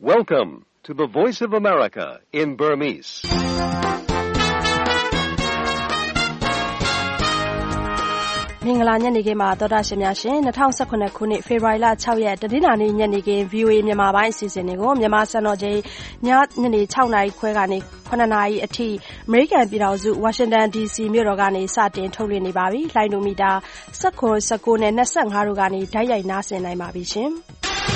Welcome to the Voice of America in Burmese. ။မင်္ဂလာညနေခင်းပါသောတာရှင်များရှင်2019ခုနှစ်ဖေဖော်ဝါရီလ6ရက်တနင်္လာနေ့ညနေခင်း VOA မြန်မာပိုင်းအစီအစဉ်တွေကိုမြန်မာစံတော်ချိန်ညနေ6နာရီခွဲကနေ9နာရီအထိအမေရိကန်ပြည်ထောင်စုဝါရှင်တန် DC မြို့တော်ကနေစတင်ထုတ်လွှင့်နေပါပြီ။လိုင်းဒိုမီတာ19နဲ့25တို့ကနေဓာတ်ရိုက်နားဆင်နိုင်ပါပြီရှင်။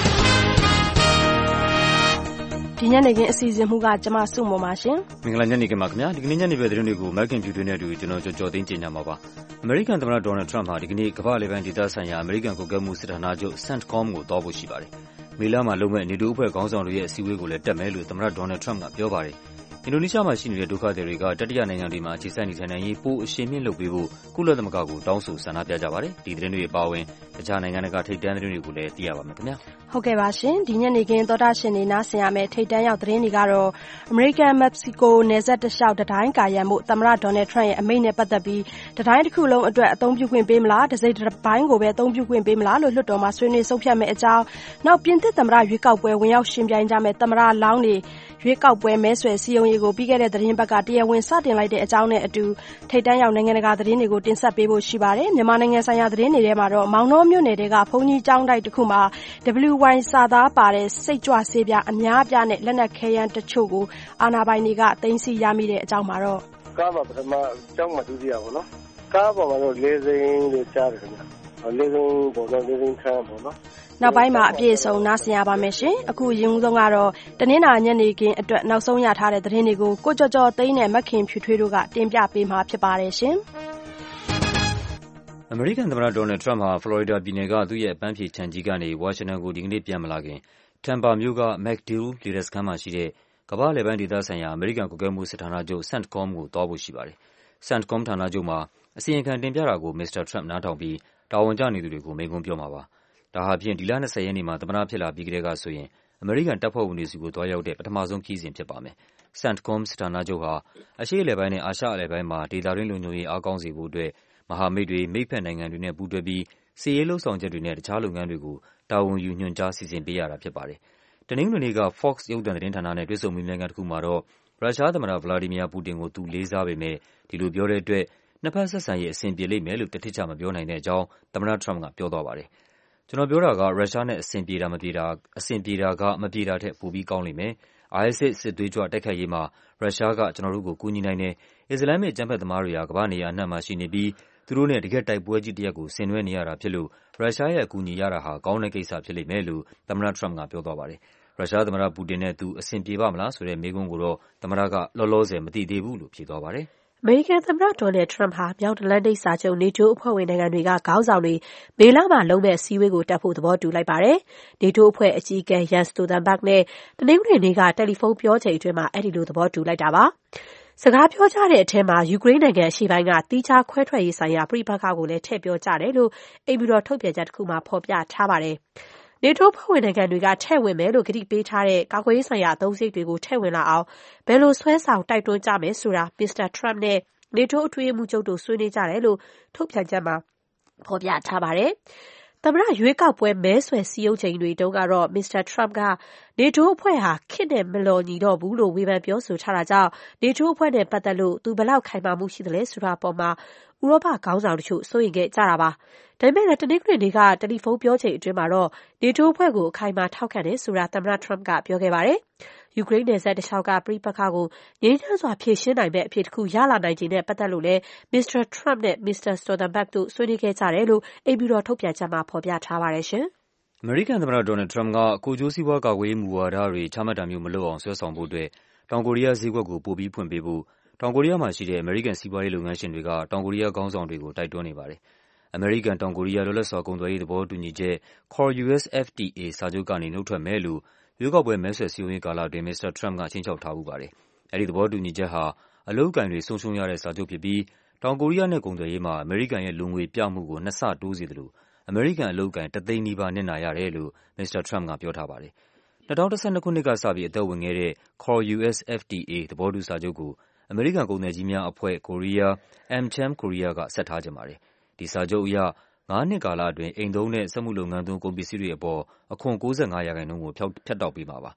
ဒီညနေခင်းအစီအစဉ်မှုကကျမစုမုံပါရှင်မင်္ဂလာညနေခင်းပါခင်ဗျာဒီကနေ့ညနေပဲသတင်းတွေကို American View နဲ့အတူကျွန်တော်ကြော်သိန်းတင်ကြမှာပါအမေရိကန်သမ္မတ Donald Trump ဟာဒီကနေ့ကမ္ဘာ့လေပိုင်းဒေသဆိုင်ရာအမေရိကန်ကွပ်ကဲမှုစစ်ဌာနချုပ် CENTCOM ကိုသွားဖို့ရှိပါတယ်မေလမှာလုပ်မဲ့နေတိုးအဖွဲ့ခေါင်းဆောင်တွေရဲ့အစည်းအဝေးကိုလည်းတက်မယ်လို့သမ္မတ Donald Trump ကပြောပါတယ်အင်ဒိုနီးရှားမှာရှိနေတဲ့ဒုက္ခသည်တွေကတတိယနိုင်ငံတွေမှာအခြေစိုက်နေထိုင်နိုင်ရေးပိုအရှိန်မြင့်လုပ်ပေးဖို့ကုလသမဂ္ဂကိုတောင်းဆိုဆန္ဒပြကြပါတယ်ဒီသတင်းတွေအပါအဝင်တခြားနိုင်ငံတွေကထိပ်တန်းသတင်းတွေကိုလည်းသိရပါမယ်ခင်ဗျာဟုတ်ကဲ့ပါရှင်ဒီညနေခင်းသောတာရှင်တွေနားဆင်ရမယ့်ထိပ်တန်းရောက်သတင်းတွေကတော့အမေရိကန်မက္ကဆီကိုနယ်စပ်တလျှောက်တတိုင်းကာရံမှုသမ္မတဒေါ်နယ်ထရန့်ရဲ့အမိန့်နဲ့ပတ်သက်ပြီးတတိုင်းတစ်ခုလုံးအတွက်အသုံးပြုခွင့်ပေးမလားတစ်စိတ်တစ်ပိုင်းကိုပဲအသုံးပြုခွင့်ပေးမလားလို့လွှတ်တော်မှာဆွေးနွေးဆုံးဖြတ်မယ့်အကြောင်းနောက်ပြင်သစ်သမ္မတရွေးကောက်ပွဲဝင်ရောက်ရှင်ပြိုင်ကြမယ့်သမ္မတလောင်းတွေရွေးကောက်ပွဲမဲဆွယ်စည်းရုံးရေးကိုပြီးခဲ့တဲ့သတင်းပတ်ကတရားဝင်စတင်လိုက်တဲ့အကြောင်းနဲ့အတူထိပ်တန်းရောက်နိုင်ငံတကာသတင်းတွေကိုတင်ဆက်ပေးဖို့ရှိပါတယ်မြန်မာနိုင်ငံဆိုင်ရာသတင်းတွေထဲမှာတော့မောင်နှောမြို့နယ်တွေကဘုံကြီးကျောင်းတိုက်တစ်ခုမှာ WY စာသားပါတဲ့စိတ်ကြွဆေးပြားအများအပြားနဲ့လက်နက်ခဲယမ်းတချို့ကိုအာဏာပိုင်တွေကသိမ်းဆည်းရမိတဲ့အကြောင်းမှာတော့ကားမှာပထမကျောင်းမှာဒုတိယပေါ့နော်ကားပေါ်မှာတော့လေးစိမ်းလို့ကြားတယ်ခင်ဗျလေးစိမ်းပေါ်တော့လေးစိမ်းခန်းပေါ့နော်နောက်ပိုင်းမှာအပြည့်အစုံနားဆင်ရပါမယ်ရှင်အခုရင်ဦးဆုံးကတော့တနင်္လာညနေခင်းအတွက်နောက်ဆုံးရထားတဲ့သတင်းတွေကိုကိုကြော်ကြော်သိန်းနဲ့မခင်ဖြူထွေးတို့ကတင်ပြပေးမှာဖြစ်ပါတယ်ရှင်အမေရိကန်သမ္မတဒေါ်နယ်ထရန့်ဟာဖလော်ရီဒါပြည်နယ်ကသူ့ရဲ့အပန်းဖြေခြံကြီးကနေဝါရှင်တန်ကိုဒီကနေ့ပြန်မလာခင်တမ်ပါမြို့က MacDill လေတပ်စခန်းမှာရှိတဲ့ကမ္ဘာ့လေပိုင်းဒေသဆိုင်ရာအမေရိကန်ကွပ်ကဲမှုစစ်ဌာနချုပ် CENTCOM ကိုသွားဖို့ရှိပါတယ်။ CENTCOM ဌာနချုပ်မှာအစီရင်ခံတင်ပြတာကိုမစ္စတာထရန့်နားထောင်ပြီးတာဝန်ကျနေသူတွေကိုမိန့်ခွန်းပြောမှာပါ။ဒါဟာဖြင့်ဒီလ20ရက်နေ့မှာသမ္မတဖြစ်လာပြီးကတည်းကဆိုရင်အမေရိကန်တပ်ဖွဲ့ဝင်တွေစီကိုသွားရောက်တဲ့ပထမဆုံးခရီးစဉ်ဖြစ်ပါမယ်။ CENTCOM စစ်ဌာနချုပ်ဟာအရှေ့အလယ်ပိုင်းနဲ့အာရှအလယ်ပိုင်းမှာဒေသတွင်းလုံခြုံရေးအားကောင်းစေဖို့အတွက်မဟာမိတ်တွေမိတ်ဖက်နိုင်ငံတွေနဲ့ပူးတွဲပြီးစစ်ရေးလှုပ်ဆောင်ချက်တွေနဲ့တခြားလုပ်ငန်းတွေကိုတာဝန်ယူညွှန်ကြားစီစဉ်ပေးရတာဖြစ်ပါတယ်။တနင်္ဂနွေနေ့က Fox ရုပ်သံသတင်းဌာနနဲ့တွေ့ဆုံမေးမြန်းခန်းတစ်ခုမှာတော့ရုရှားသမ္မတဗလာဒီမီယာပူတင်ကိုသူလေးစားပေမဲ့ဒီလိုပြောတဲ့အတွက်နှစ်ဖက်ဆက်ဆံရေးအဆင်ပြေလိမ့်မယ်လို့တထစ်ချမပြောနိုင်တဲ့အကြောင်းသမ္မတထရန့်ကပြောသွားပါတယ်။ကျွန်တော်ပြောတာကရုရှားနဲ့အဆင်ပြေတာကမပြေတာထက်ပိုပြီးကောင်းလိမ့်မယ်။ ISIS စစ်သွေးကြွတိုက်ခိုက်ရေးမှာရုရှားကကျွန်တော်တို့ကိုကူညီနိုင်တယ်။အစ္စလာမ်မစ်အကြမ်းဖက်သမားတွေဟာကမ္ဘာ့နေရာအနှံ့မှာရှိနေပြီးသူတို့နဲ့တကယ့်တိုက်ပွဲကြီးတစ်ရပ်ကိုဆင်နွှဲနေရတာဖြစ်လို့ရုရှားရဲ့အကူအညီရတာဟာကောင်းတဲ့ကိစ္စဖြစ်လိမ့်မယ်လို့သမ္မတထရန့်ကပြောသွားပါတယ်။ရုရှားသမ္မတပူတင်နဲ့သူအဆင်ပြေပါ့မလားဆိုတဲ့မေးခွန်းကိုတော့သမ္မတကလောလောဆယ်မသိသေးဘူးလို့ဖြေသွားပါတယ်။အမေရိကန်သမ္မတဒေါ်နယ်ထရန့်ဟာမြောက်အတ္တလန္တိတ်စာချုပ် NATO အဖွဲ့ဝင်နိုင်ငံတွေကခေါင်းဆောင်တွေမေလမှာလုပ်မယ့်အစည်းအဝေးကိုတက်ဖို့သဘောတူလိုက်ပါတယ်။ NATO အဖွဲ့အကြီးအကဲ Jens Stoltenberg နဲ့တနင်္ဂနွေနေ့ကတယ်လီဖုန်းပြောချိန်အတွင်းမှာအဲဒီလိုသဘောတူလိုက်တာပါ။စကားပြောကြတဲ့အထဲမှာယူကရိန်းနိုင်ငံအရှေ့ပိုင်းကသီးခြားခွဲထွက်ရေးဆိုင်ရာပဋိပက္ခကိုလည်းထည့်ပြောကြတယ်လို့အိမ်ဖြူတော်ထုတ်ပြန်ချက်တစ်ခုမှာဖော်ပြထားပါတယ်။ NATO အဖွဲ့ဝင်နိုင်ငံတွေကထည့်ဝင်မယ်လို့ကတိပေးထားတဲ့ကာကွယ်ရေးဆိုင်ရာအသုံးစရိတ်တွေကိုထည့်ဝင်လာအောင်ဘယ်လိုဆွဲဆောင်တိုက်တွန်းကြမယ်ဆိုတာမစ္စတာထရန့်နဲ့NATO အတွင်းရေးမှူးချုပ်တို့ဆွေးနွေးကြတယ်လို့ထုတ်ပြန်ချက်မှာဖော်ပြထားပါတယ်။သမ္မတရွေးကောက်ပွဲမဲဆွယ်စည်းရုံးချိန်တွေတုန်းကတော့မစ္စတာထရန့်က NATO အဖွဲ့ဟာခေတ်နဲ့မလျော်ညီတော့ဘူးလို့ဝေဖန်ပြောဆိုထားတာကြောင့် NATO အဖွဲ့နဲ့ပတ်သက်လို့သူဘယ်လောက်ခိုင်မာမှုရှိသလဲဆိုတာအပေါ်မှာဥရောပခေါင်းဆောင်တချို့စိုးရိမ်ခဲ့ကြတာပါ။ဒါပေမဲ့လည်းတနင်္ဂနွေနေ့ကတယ်လီဖုန်းပြောချိန်အတွင်းမှာတော့ NATO အဖွဲ့ကိုအခိုင်အမာထောက်ခံတယ်ဆိုတာသမ္မတထရန့်ကပြောခဲ့ပါတယ်။ယူကရိန်းနယ်စပ်တလျှောက်ကပဋိပက္ခကိုငြိမ်းချမ်းစွာဖြေရှင်းနိုင်မယ့်အဖြေတစ်ခုရလာနိုင်ခြေနဲ့ပတ်သက်လို့လည်းမစ္စတာထရန့်နဲ့မစ္စတာစတိုတန်ဘတ်တို့ဆွေးနွေးခဲ့ကြတယ်လို့အိမ်ဖြူတော်ထုတ်ပြန်ချက်မှာဖော်ပြထားပါတယ်ရှင်။အမေရိကန်သမ္မတဒေါ်နယ်ထရန့်ကကိုယ်ကျိုးစီးပွားကာကွယ်ရေးမူဝါဒတွေချမှတ်တာမျိုးမလုပ်အောင်ဆွဲဆောင်ဖို့အတွက်တောင်ကိုရီးယားဈေးကွက်ကိုပိုပြီးဖွင့်ပေးဖို့တောင်ကိုရီးယားမှာရှိတဲ့အမေရိကန်စီးပွားရေးလုပ်ငန်းရှင်တွေကတောင်ကိုရီးယားခေါင်းဆောင်တွေကိုတိုက်တွန်းနေပါတယ်။အမေရိကန်တောင်ကိုရီးယားလွတ်လပ်စွာကုန်သွယ်ရေးသဘောတူညီချက် CORUS-FTA စာချုပ်ကနေနုတ်ထွက်မယ်လို့ရွေးကောက်ပွဲမဲဆွယ်စည်းရုံးရေးကာလအတွင်းမစ္စတာထရန့်ကခြိမ်းခြောက်ထားဖူးပါတယ်။အဲဒီသဘောတူညီချက်ဟာအလုပ်အကိုင်တွေဆုံးရှုံးရတဲ့စာချုပ်ဖြစ်ပြီးတောင်ကိုရီးယားနဲ့ကုန်သွယ်ရေးမှာအမေရိကန်ရဲ့လူငွေပြမှုကိုနှစ်ဆတိုးစေသလိုအမေရိကန်အလုပ်အကိုင်1သိန်းနီးပါးနစ်နာရတယ်လို့မစ္စတာထရန့်ကပြောထားပါတယ်။2012ခုနှစ်ကစပြီးအသက်ဝင်ခဲ့တဲ့ CORUS-FTA သဘောတူစာချုပ်ကိုအမေရိကန်ကုန်သည်ကြီးများအဖွဲ့ Korea AmCham Korea ကဆက်ထားချင်ပါတယ်။ဒီစာချုပ်အရ5နှစ်ကာလအတွင်းအိမ်သုံးနဲ့စက်မှုလုပ်ငန်းသုံးကုန်ပစ္စည်းတွေအပေါ်အခွန်95%ကိုဖြတ်တောက်ပေးမှာပါ။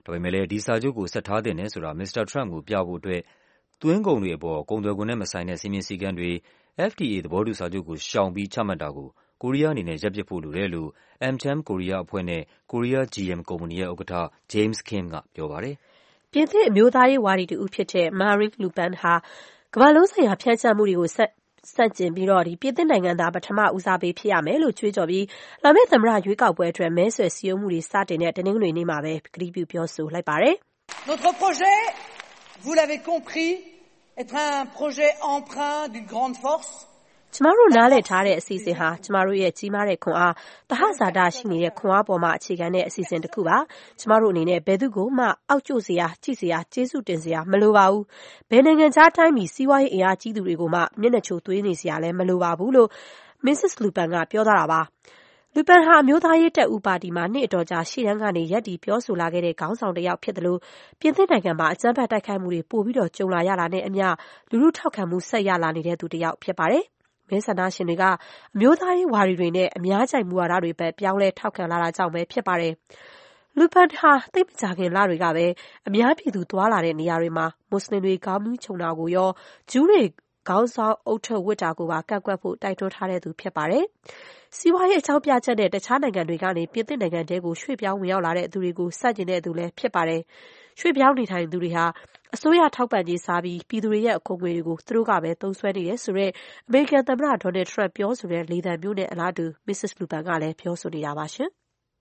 ဒါပေမဲ့လည်းဒီစာချုပ်ကိုဆက်ထားသင့်တယ်ဆိုတာမစ္စတာထရမ့်ပ်ကိုပြဖို့အတွက်သွင်းကုန်တွေအပေါ်ကုန်သွယ်ခွန်နဲ့မဆိုင်တဲ့စည်းမျဉ်းစည်းကမ်းတွေ FTA သဘောတူစာချုပ်ကိုရှောင်ပြီးချမှတ်တာကိုကိုရီးယားအနေနဲ့ရပ်ပစ်ဖို့လိုတယ်လို့ AmCham ကိုရီးယားအဖွဲ့နဲ့ကိုရီးယား GM ကုမ္ပဏီရဲ့ဥက္ကဋ္ဌ James Kim ကပြောပါတယ်။ပြင်သစ်အမျိုးသားရေးဝါဒီတဦးဖြစ်တဲ့ Marine Le Pen ဟာကမ္ဘာလုံးဆိုင်ရာဖြန့်ချမှုတွေကိုဆန့်ကျင်ပြီးပြင်သစ်နိုင်ငံသားပထမဦးစားပေးဖြစ်ရမယ်လို့ကြွေးကြော်ပြီးလာမယ့်သမ္မတရွေးကောက်ပွဲအတွက်မဲဆွယ်စည်းရုံးမှုတွေစတင်တဲ့တနင်္ဂနွေနေ့မှာပဲကတိပြုပြောဆိုလိုက်ပါတယ်။ Notre projet, vous l'avez compris, est un projet empreint d'une grande force. ကျမတို့နားလည်ထားတဲ့အစီအစဉ်ဟာကျမတို့ရဲ့ကြီးမားတဲ့ခွန်အားသဟဇာတရှိနေတဲ့ခွန်အားပေါ်မှာအခြေခံတဲ့အစီအစဉ်တစ်ခုပါကျမတို့အနေနဲ့ဘယ်သူကိုမှအောက်ကျစရာကြည့်စရာကျေးဇူးတင်စရာမလိုပါဘူးဘယ်နိုင်ငံခြားတိုင်းပြည်စီးပွားရေးအင်အားကြီးသူတွေကိုမှမျက်နှာချိုသွေးနေစရာလည်းမလိုပါဘူးလို့ Mrs. Le Pen ကပြောသွားတာပါလူပန်ဟာအမျိုးသားရေးတပ်ဦးပါတီမှာနှစ်အတော်ကြာရှေ့တန်းကနေရပ်တည်ပြောဆိုလာခဲ့တဲ့ခေါင်းဆောင်တစ်ယောက်ဖြစ်တယ်လို့ပြင်သစ်နိုင်ငံမှာအကြမ်းဖက်တိုက်ခိုက်မှုတွေပိုပြီးကြုံလာရတာနဲ့အမျှလူထုထောက်ခံမှုဆက်ရလာနေတဲ့သူတစ်ယောက်ဖြစ်ပါတယ်မဲဆန္ဒရှင်တွေကအမျိုးသားရေးဝါဒီတွေနဲ့အများကြိုက်မူဝါဒတွေပဲပြောင်းလဲထောက်ခံလာတာကြောင့်ပဲဖြစ်ပါတယ်။လူပန်ဟာသိပ်မကြခင်လတွေကပဲအများပြည်သူသွားလာတဲ့နေရာတွေမှာမွတ်စလင်တွေခေါင်းမူးခြုံတာကိုရောဂျူးတွေခေါင်းဆောင်အုပ်ချုပ်ဝတ်တာကိုပါကန့်ကွက်ဖို့တိုက်တွန်းထားတဲ့သူဖြစ်ပါတယ်။စီးပွားရေးအကြောင်းပြချက်နဲ့တခြားနိုင်ငံတွေကနေပြင်သစ်နိုင်ငံတဲကိုရွှေ့ပြောင်းဝင်ရောက်လာတဲ့သူတွေကိုစတင်တဲ့သူလည်းဖြစ်ပါတယ်။ရွှေ့ပြောင်းနေထိုင်သူတွေဟာအစိုးရထောက်ပံ့ကြေးစားပြီးပြည်သူတွေရဲ့အခွန်ငွေတွေကိုသူတို့ကပဲသုံးစွဲနေတယ်ဆိုတော့အမေရိကန်သမ္မတဒေါ်နယ်ထရမ့်ပြောဆိုတဲ့လေသံမျိုးနဲ့အလားတူ Mrs. Le Pen ကလည်းပြောဆိုနေတာပါရှင်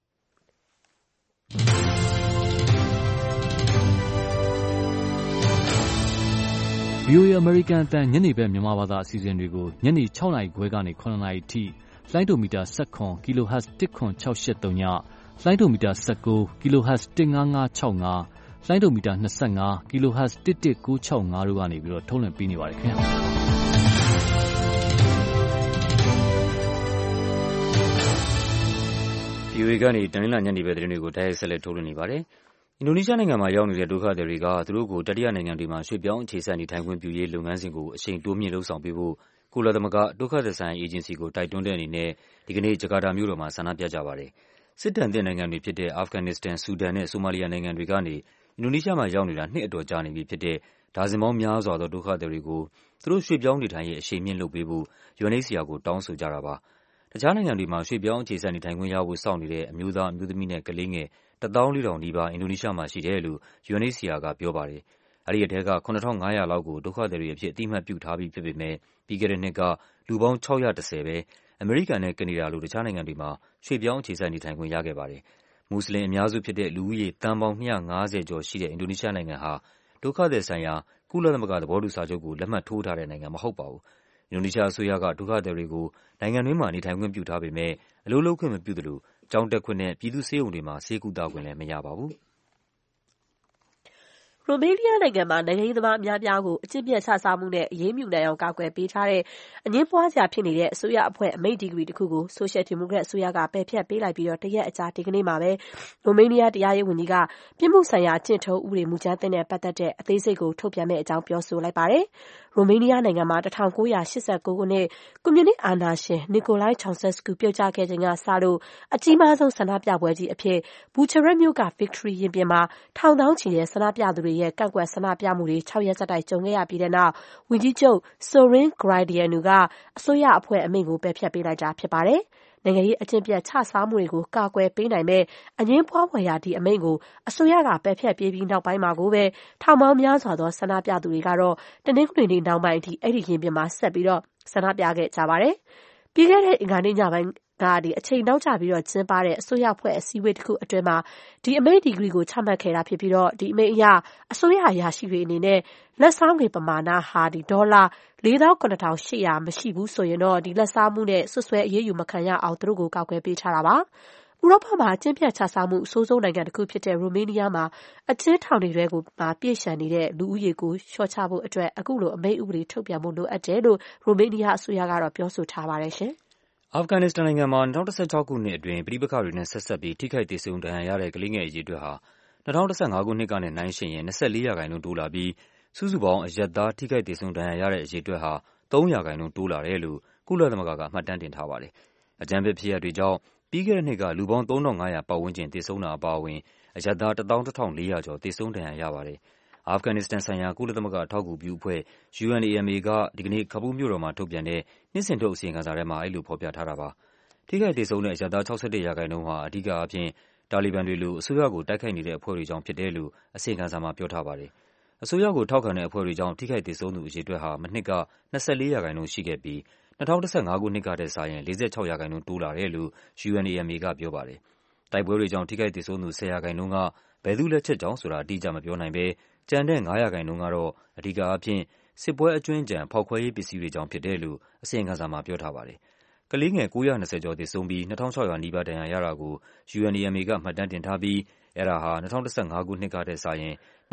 ။ VOA American အတန်ညနေဘက်မြန်မာဘာသာအစီအစဉ်တွေကိုညနေ6:00 နာရီခွဲကနေ9:00 နာရီထိလိုင်းဒိုမီတာ17 kHz 10683ညလိုင်းဒိုမီတာ19 kHz 15565လိုင်းဒိုမီတာ25 kHz 11965တို့ကနေပြီးတော့ထုတ်လွှင့်ပေးနေပါတယ်ခင်ဗျာ။ VOA ကနေတနင်္လာညနေပဲသတင်းတွေကိုတိုက်ရိုက်ဆက်လက်ထုတ်လွှင့်နေပါတယ်။အင်ဒိုနီးရှားနိုင်ငံမှာရောက်နေတဲ့ဒုက္ခသည်တွေကသူတို့ကိုတတိယနိုင်ငံတွေမှာရွှေ့ပြောင်းအခြေစိုက်နေထိုင်ခွင့်ပြုရေးလုပ်ငန်းစဉ်ကိုအရှိန်တိုးမြှင့်လုပ်ဆောင်ပေးဖို့ကုလသမဂ္ဂဒုက္ခသည်ဆိုင်ရာအေဂျင်စီကိုတိုက်တွန်းတဲ့အနေနဲ့ဒီကနေ့ဂျကာတာမြို့တော်မှာဆန္ဒပြကြပါတယ်။စစ်ဒဏ်သင့်နိုင်ငံတွေဖြစ်တဲ့အာဖဂန်နစ္စတန်၊ဆူဒန်နဲ့ဆိုမာလီယာနိုင်ငံတွေကနေအင်ဒိုနီးရှားမှာရောက်နေတာနှစ်အတော်ကြာနေပြီဖြစ်တဲ့ဒါဇင်ပေါင်းများစွာသောဒုက္ခသည်တွေကိုသူတို့ရွှေ့ပြောင်းနေထိုင်ရေးအရှိန်မြှင့်လုပ်ပေးဖို့ UNHCR ကိုတောင်းဆိုကြတာပါ။တခြားနိုင်ငံတွေမှာရွှေ့ပြောင်းအခြေစိုက်နေထိုင်ခွင့်ရဖို့စောင့်နေတဲ့အမျိုးသား၊အမျိုးသမီးနဲ့ကလေးငယ်14,000နီးပါးအင်ဒိုနီးရှားမှာရှိတယ်လို့ UNHCR ကပြောပါတယ်။အဲဒီအထဲက7,500လောက်ကိုဒုက္ခသည်တွေအဖြစ်အသိအမှတ်ပြုထားပြီးဖြစ်ပေမဲ့ပြီးခဲ့တဲ့နှစ်ကလူပေါင်း610ပဲအမေရိကန်နဲ့ကနေဒါလိုတခြားနိုင်ငံတွေမှာရွှေ့ပြောင်းအခြေစိုက်နေထိုင်ခွင့်ရခဲ့ပါတယ်။မွတ်စလင်အများစုဖြစ်တဲ့လူဦးရေသန်းပေါင်း250ကျော်ရှိတဲ့အင်ဒိုနီးရှားနိုင်ငံဟာဒုက္ခသည်ဆိုင်ရာကုလသမဂ္ဂသဘောတူစာချုပ်ကိုလက်မှတ်ထိုးထားတဲ့နိုင်ငံမဟုတ်ပါဘူး။အင်ဒိုနီးရှားအစိုးရကဒုက္ခသည်တွေကိုနိုင်ငံတွင်းမှာနေထိုင်ခွင့်ပြုထားပေမဲ့အလုပ်လုပ်ခွင့်မပြုသလိုကျောင်းတက်ခွင့်နဲ့ပြည်သူ့ဆေးရုံတွေမှာဆေးကုသခွင့်လည်းမရပါဘူး။ရိုမေးနီးယားနိုင်ငံမှာနိုင်ငံရေးသမားအများအပြားကိုအကျင့်ပျက်ခြစားမှုနဲ့အရေးယူနိုင်အောင်ကာကွယ်ပေးထားတဲ့အငြင်းပွားစရာဖြစ်နေတဲ့အစိုးရအဖွဲ့အမိန့်ဒီဂရီတစ်ခုကိုဆိုရှယ်ဒီမိုကရက်အစိုးရကပယ်ဖျက်ပေးလိုက်ပြီးတရက်အကြာဒီကနေ့မှာပဲရိုမေးနီးယားတရားရေးဝန်ကြီးကပြစ်မှုဆိုင်ရာအကျင့်ထုံးဥပဒေမူကြမ်းသစ်နဲ့ပတ်သက်တဲ့အသေးစိတ်ကိုထုတ်ပြန်မယ့်အကြောင်းပြောဆိုလိုက်ပါတယ်။ရိုမေးနီးယားနိုင်ငံမှာ1989ခုနှစ်ကွန်မြူနစ်အာဏာရှင်နီကိုလိုင်းချောင်ဆက်စကူပြုတ်ကျခဲ့ချိန်ကစလို့အကြီးမားဆုံးဆန္ဒပြပွဲကြီးအဖြစ်ဘူချာရက်မြို့က Victory ရင်ပြင်မှာထောင်သောင်းချီတဲ့ဆန္ဒပြသူတွေရဲ့ကန့်ကွက်ဆန္ဒပြမှုတွေ6ရက်ဆက်တိုက်ကြုံခဲ့ရပြီးတဲ့နောက်ဝန်ကြီးချုပ် Zoran Gradianu ကအစိုးရအဖွဲ့အမိန့်ကိုပယ်ဖျက်ပေးလိုက်တာဖြစ်ပါတယ်။နိုင်ငံရေးအကျင့်ပျက်ခြစားမှုတွေကိုကာကွယ်ပေးနိုင်မဲ့အငြင်းပွားဖွယ်ရာဒီအမိန့်ကိုအစိုးရကပယ်ဖျက်ပေးပြီးနောက်ပိုင်းမှာကိုပဲထောင်ပေါင်းများစွာသောဆန္ဒပြသူတွေကတော့တနင်္ဂနွေနေ့နောက်ပိုင်းအထိအဲ့ဒီရင်ပြင်မှာဆက်ပြီးဆန္ဒပြခဲ့ကြပါတယ်။ပြီးခဲ့တဲ့အင်္ဂါနေ့ညပိုင်းကအချိန်နောက်ကျပြီးကျင်းပတဲ့အစိုးရအဖွဲ့အစည်းအဝေးတစ်ခုအတွင်းမှာဒီအမိန့်ဒီဂရီကိုချမှတ်ခဲ့တာဖြစ်ပြီးဒီအမိန့်အရအစိုးရအရာရှိတွေအနေနဲ့လက်စားငွေပမာဏဟာဒေါ်လာ47,800မရှိဘူးဆိုရင်ဒီလက်စားမှုနဲ့ဆွဆွဲအရေးယူမခံရအောင်သူတို့ကိုကာကွယ်ပေးထားတာပါ။ဥရောပမှာအကျင့်ပျက်ခြစားမှုအဆိုးဆုံးနိုင်ငံတစ်ခုဖြစ်တဲ့ရိုမေးနီးယားမှာအကျဉ်းထောင်တွေကိုပြည့်ရှံနေတဲ့လူဦးရေကိုလျှော့ချဖို့အတွက်အခုလိုအမိန့်ဥပဒေထုတ်ပြန်ဖို့လိုအပ်တယ်လို့ရိုမေးနီးယားအစိုးရကတော့ပြောဆိုထားပါတယ်ရှင်။အာဖဂန်နစ္စတန်နိုင်ငံမှာ2016ခုနှစ်အတွင်းပဋိပက္ခတွေနဲ့ဆက်စပ်ပြီးထိခိုက်သေဆုံးဒဏ်ရာရတဲ့ကလေးငယ်အရေအတွက်ဟာ2015ခုနှစ်ကနဲ့နှိုင်းယှဉ်ရင်24%တိုးလာပြီးစုစုပေါင်းအရပ်သားထိခိုက်သေဆုံးဒဏ်ရာရတဲ့အရေအတွက်ဟာ3%တိုးလာတယ်လို့ကုလသမဂ္ဂကမှတ်တမ်းတင်ထားပါတယ်။အကြမ်းဖက်ဖြစ်ရပ်တွေကြောင့်ပြီးခဲ့တဲ့နှစ်ကလူပေါင်း3,500ပတ်ဝန်းကျင်သေဆုံးတာအပါအဝင်အရပ်သား 11,400 ကျော်သေဆုံးဒဏ်ရာရပါတယ်။ အာဖဂန်နစ္စတန်ဆိုင်ရာကုလသမဂ္ဂအထောက်အကူပြုအဖွဲ့ UNAMA ကဒီကနေ့ကာဘူးလ်မြို့တော်မှာထုတ်ပြန်တဲ့နှစ်စဉ်ထုတ်အစီရင်ခံစာထဲမှာအဲဒီလိုဖော်ပြထားတာပါ။ ထိခိုက်သေဆုံးတဲ့အရပ်သား 61% ဟာအဓိကအားဖြင့်တာလီဘန်တွေလိုအစိုးရကိုတိုက်ခိုက်နေတဲ့အဖွဲ့တွေကြောင့်ဖြစ်တယ်လို့အစီရင်ခံစာမှာပြောထားပါတယ်။ အစိုးရကိုထောက်ခံတဲ့အဖွဲ့တွေကြောင့်ထိခိုက်သေဆုံးသူအရေအတွက်ဟာမနှစ်က 24% ရှိခဲ့ပြီး2015 ခုနှစ်ကထက်စာရင် 46% တိုးလာတယ်လို့ UNAMA ကပြောပါတယ်။ တိုက်ပွဲတွေကြောင့်ထိခိုက်သေဆုံးသူ 10% ကဘယ်သူ့လက်ချက်ကြောင့်ဆိုတာအတိအကျမပြောနိုင်ဘဲကျန်တဲ့ 5% ကတော့အဓိကအားဖြင့်စစ်ပွဲအကြွင်းအကျန်ဖောက်ခွဲရေးပစ္စည်းတွေကြောင့်ဖြစ်တယ်လို့အစီရင်ခံစာမှာပြောထားပါတယ်။ ကလေးငယ် 920 ကျော်သေဆုံးပြီး 2,600 နီးပါးဒဏ်ရာရတာကို UNAMA ကမှတ်တမ်းတင်ထားပြီးအဲဒါဟာ2015 ခုနှစ်ကထက်စာရင်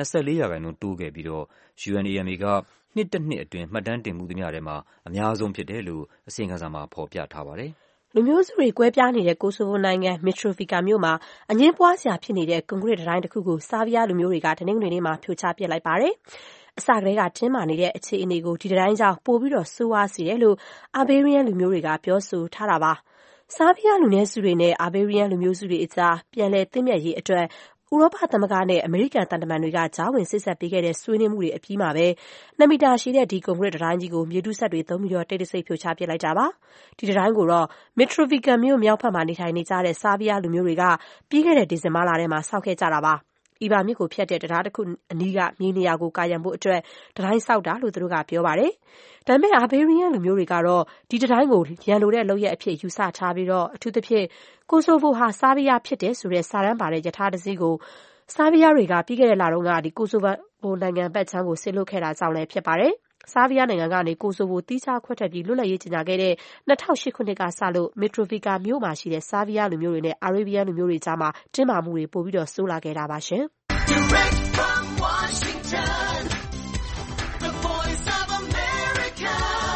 24% တိုးခဲ့ပြီးတော့ UNAMA ကနှစ်တစ်နှစ်အတွင်းမှတ်တမ်းတင်မှုသမျှထဲမှာအများဆုံးဖြစ်တယ်လို့အစီရင်ခံစာမှာဖော်ပြထားပါတယ်။လူမျိုးစုတွေကွဲပြားနေတဲ့ကိုဆိုဗိုနိုင်ငံ Mitrovica မြို့မှာအငြင်းပွားစရာဖြစ်နေတဲ့ကွန်ကရစ်တံတိုင်းတစ်ခုကိုဆားဘီးယားလူမျိုးတွေကတနင်္ဂနွေနေ့မှာဖြိုချပစ်လိုက်ပါတယ်။ အစကတည်းကတင်းမာနေတဲ့အခြေအနေကိုဒီတံတိုင်းကြောင့်ပိုပြီးဆိုးဝါးစေတယ်လို့အာဘေးရီးယန်းလူမျိုးတွေကပြောဆိုထားတာပါ။ ဆားဘီးယားလူနည်းစုတွေနဲ့အာဘေးရီးယန်းလူမျိုးစုတွေအကြားပြန်လည်သင့်မြတ်ရေးအတွက်ဥရောပသမဂ္ဂနဲ့အမေရိကန်သံတမန်တွေကကြားဝင်စေ့စပ်ပေးခဲ့တဲ့ဆွေးနွေးမှုတွေအပြီးမှာပဲ2 မီတာရှည်တဲ့ဒီကွန်ကရစ်တံတိုင်းကြီးကိုမြေတူးစက်တွေသုံးပြီးတိတ်တဆိတ်ဖြိုချပစ်လိုက်တာပါ။ ဒီတံတိုင်းကိုတော့ Mitrovica မြို့မြောက်ဘက်မှာနေထိုင်နေကြတဲ့ဆားဘီးယားလူမျိုးတွေကပြီးခဲ့တဲ့ဒီဇင်ဘာလထဲမှာဆောက်ခဲ့ကြတာပါ။ အီဗာမြစ်ကိုဖြတ်တဲ့တံတားတစ်ခုအနီးကမြေနေရာကိုကာရံဖို့အတွက်တံတိုင်းဆောက်တာလို့သူတို့ကပြောပါတယ်။ ဒါပေမဲ့အာဘေးရီးယန်းလူမျိုးတွေကတော့ဒီတံတိုင်းကိုရန်လိုတဲ့လုပ်ရပ်အဖြစ်ယူဆထားပြီးအထူးသဖြင့်ကိုဆိုဗိုဟာဆားဘီးယားဖြစ်တယ်ဆိုတဲ့စာတမ်းပါတဲ့ရထားတစ်စီးကိုဆားဘီးယားတွေကပြီးခဲ့တဲ့လတုန်းကကိုဆိုဗိုနိုင်ငံဘက်ခြမ်းကိုစေလွှတ်ခဲ့တာကြောင့်လည်းဖြစ်ပါတယ်။ ဆားဘီးယားနိုင်ငံကနေကိုဆိုဗိုသီးခြားခွဲထွက်ပြီးလွတ်လပ်ရေးကြေညာခဲ့တဲ့2008 ခုနှစ်ကစလို့ Mitrovica မြို့မှာရှိတဲ့ဆားဘီးယားလူမျိုးတွေနဲ့အာရေးဘီးယားလူမျိုးတွေကြားတင်းမာမှုတွေပိုပြီးဆိုးလာခဲ့တာပါရှင်။ Direct from Washington, the voice of America,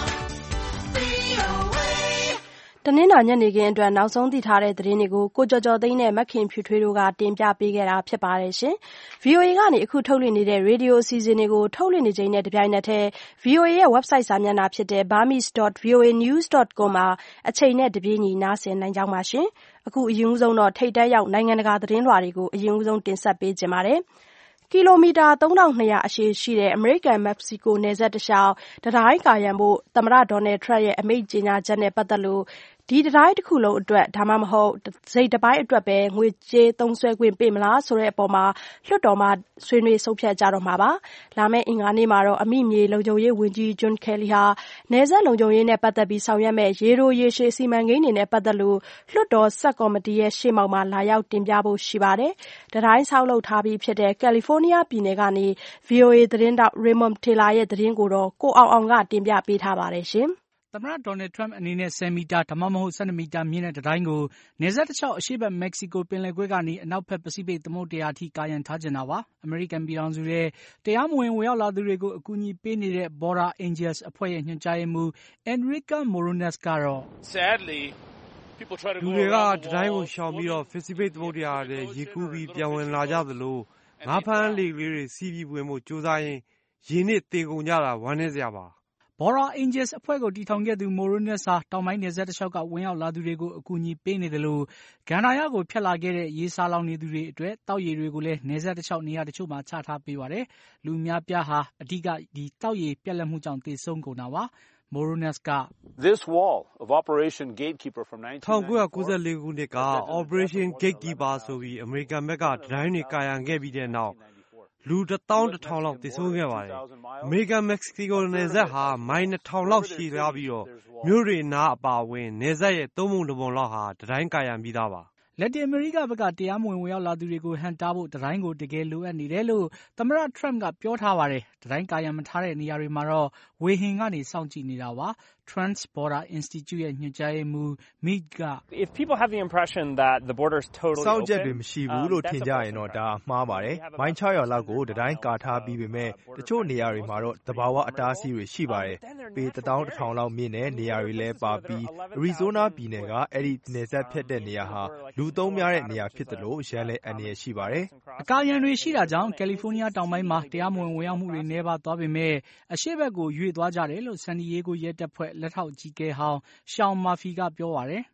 VOA. တနင်္လာညနေခင်းအတွက်နောက်ဆုံးသိထားတဲ့သတင်းတွေကိုကိုကျော်ကျော်သိန်းနဲ့မခင်ဖြူထွေးတို့ကတင်ပြပေးခဲ့တာဖြစ်ပါတယ်ရှင်။ VOA ကနေအခုထုတ်လွှင့်နေတဲ့ရေဒီယိုအစီအစဉ်တွေကိုထုတ်လွှင့်နေချိန်နဲ့တပြိုင်နက်တည်း VOA ရဲ့ website စာမျက်နှာဖြစ်တဲ့ burmese.voanews.com မှာအချိန်နဲ့တပြေးညီနားဆင်နိုင်ကြောင်းပါရှင်။အခုအရင်ဦးဆုံးတော့ထိပ်တန်းရောက်နိုင်ငံတကာသတင်းလွှာတွေကိုအရင်ဦးဆုံးတင်ဆက်ပေးခြင်းပါတယ်။ကီလိုမီတာ 3,200 အရှည်ရှိတဲ့အမေရိကန်-မက္ကဆီကိုနယ်စပ်တလျှောက်တံတိုင်းကာရံဖို့သမ္မတဒေါ်နယ်ထရမ့်ရဲ့အမိန့်ကြေညာချက်နဲ့ပတ်သက်လို့ဒီတံတိုင်းတစ်ခုလုံးအတွက်ဒါမှမဟုတ်တစိတ်တပိုင်းအတွက်ပဲငွေကြေးသုံးစွဲခွင့်ပေးမလားဆိုတဲ့အပေါ်မှာလွှတ်တော်မှာဆွေးနွေးဆုံးဖြတ်ကြတော့မှာပါ။လာမယ့်အင်္ဂါနေ့မှာတော့အမိမြေလုံခြုံရေးဝန်ကြီး John Kelly ဟာနယ်စပ်လုံခြုံရေးနဲ့ပတ်သက်ပြီးဆောင်ရွက်မယ့်ရေတိုရေရှည်စီမံကိန်းတွေနဲ့ပတ်သက်လို့လွှတ်တော်ဆပ်ကော်မတီရဲ့ရှေ့မှောက်မှာလာရောက်တင်ပြဖို့ရှိပါတယ်။တံတိုင်းဆောက်လုပ်ထားပြီးဖြစ်တဲ့ကယ်လီဖိုးနီးယားပြည်နယ်ကနေ VOA သတင်းထောက် Raymond Taylor ရဲ့သတင်းကိုတော့ကိုအောင်အောင်ကတင်ပြပေးထားပါတယ်ရှင်။သမ္မတဒေါ်နယ်ထရမ့်အနေနဲ့10 မီတာဒါမှမဟုတ်12 မီတာမြင့်တဲ့တံတိုင်းကိုနယ်စပ်တလျှောက်အရှေ့ဘက်မက္ကဆီကိုပင်လယ်ကွေ့ကနေအနောက်ဘက်ပစိဖိတ်သမုဒ္ဒရာအထိကာရံထားချင်တာပါ။အမေရိကန်ပြည်ထောင်စုထဲတရားမဝင်ဝင်ရောက်လာသူတွေကိုအကူအညီပေးနေတဲ့ Border Angels အဖွဲ့ရဲ့ညွှန်ကြားရေးမှူး Enrique Morones ကတော့လူတွေကတံတိုင်းကိုရှောင်ပြီးပစိဖိတ်သမုဒ္ဒရာထဲရေကူးပြီးပြန်ဝင်လာကြသလိုငါးဖမ်းလှေကလေးတွေစီးပြီးဝင်ဖို့ကြိုးစားရင်းရေနစ်သေကုန်ကြတာဝမ်းနည်းစရာပါ။ Border Angels အဖွဲ့ကိုတည်ထောင်ခဲ့သူ Morones ဟာတောင်ပိုင်းနယ်စပ်တလျှောက်ကဝင်ရောက်လာသူတွေကိုအကူအညီပေးနေသလိုကန္တာရကိုဖြတ်လာခဲ့တဲ့ရေဆာလောင်နေသူတွေအတွက်သောက်ရေတွေကိုလည်းနယ်စပ်တလျှောက်နေရာတချို့မှာချထားပေးပါတယ်။လူအများအပြားဟာအဓိကဒီသောက်ရေပြတ်လတ်မှုကြောင့်သေဆုံးကုန်တာပါ။ Morones က 1994 ခုနှစ်က Operation Gatekeeper ဆိုပြီးအမေရိကန်ဘက်ကတံတိုင်းတွေကာရံခဲ့ပြီးတဲ့နောက်လူ 11,000 လောက်သေဆုံးခဲ့ပါတယ်။အမေရိကန်-မက္ကဆီကိုနယ်စပ်ဟာမိုင် 2,000 လောက်ရှည်လျားပြီးမြို့တွေနားအပါအဝင်နယ်စပ်ရဲ့သုံးပုံတစ်ပုံလောက်ဟာတံတိုင်းကာရံပြီးသားပါ။လက်တင်အမေရိကဘက်ကတရားမဝင်ဝင်ရောက်လာသူတွေကိုဟန့်တားဖို့တံတိုင်းကိုတကယ်လိုအပ်နေတယ်လို့သမ္မတထရမ့်ကပြောထားပါတယ်။တံတိုင်းကာရံမထားတဲ့နေရာတွေမှာတော့ဝေဟင်ကနေစောင့်ကြည့်နေတာပါ။ Trans-Border Institute ရဲ့ညွှန်ကြားရေးမှူး Mead ကစောင့်ကြပ်တွေမရှိဘူးလို့ထင်ကြရင်တော့ဒါမှားပါတယ်။မိုင် 600 လောက်ကိုတံတိုင်းကာထားပြီးပေမဲ့တချို့နေရာတွေမှာတော့သဘာဝအတားအဆီးတွေရှိပါတယ်။ပေ 1,100 လောက်မြင့်တဲ့နေရာတွေလည်းပါပြီးအရီဇိုးနားပြည်နယ်ကအဲဒီနယ်စပ်ဖြတ်တဲ့နေရာဟာလူသုံးများတဲ့နေရာဖြစ်သလိုရန်လည်းအန္တရာယ်ရှိပါတယ်။အကာအရံတွေရှိတာကြောင့်ကယ်လီဖိုးနီးယားတောင်ပိုင်းမှာတရားမဝင်ဝင်ရောက်မှုတွေနည်းပါးသွားပေမဲ့အရှေ့ဘက်ကိုရွေ့သွားကြတယ်လို့ဆန်ဒီယေဂိုရဲတပ်ဖွဲ့လက်ထောက်အကြီးအကဲဟောင်း Sean Murphy ကပြောပါတယ်